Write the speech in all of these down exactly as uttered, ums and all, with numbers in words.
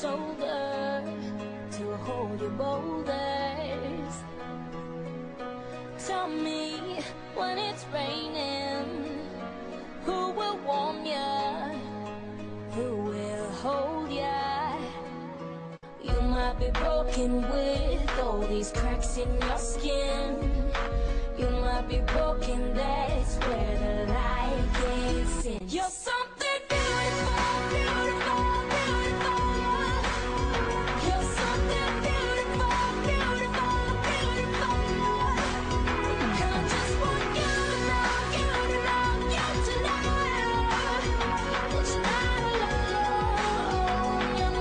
shoulder to hold your boulders. Tell me when it's raining, who will warm ya? Who will hold ya? You might be broken with all these cracks in your skin. You might be broken, that's where the light gets in. You're something beautiful, beautiful, beautiful. You're something beautiful, beautiful, beautiful. And I just want you to know, you to know, you to know that you're not alone, you're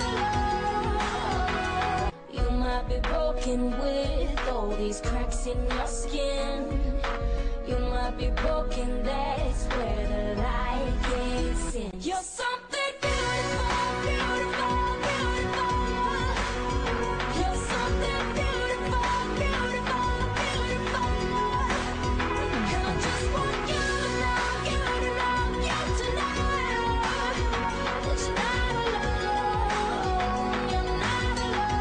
not alone. You might be broken with all these cracks in your skin. You might be broken, that's where the light gets in. You're something beautiful, beautiful, beautiful. You're something beautiful, beautiful, beautiful. And I just want you to know, you to know, you to know that you're not alone, you're not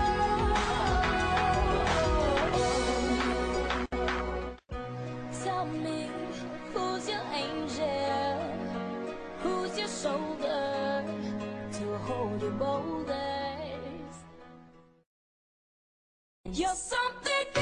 alone. Tell me, who's your angel? Who's your shoulder to hold your boulders? You're something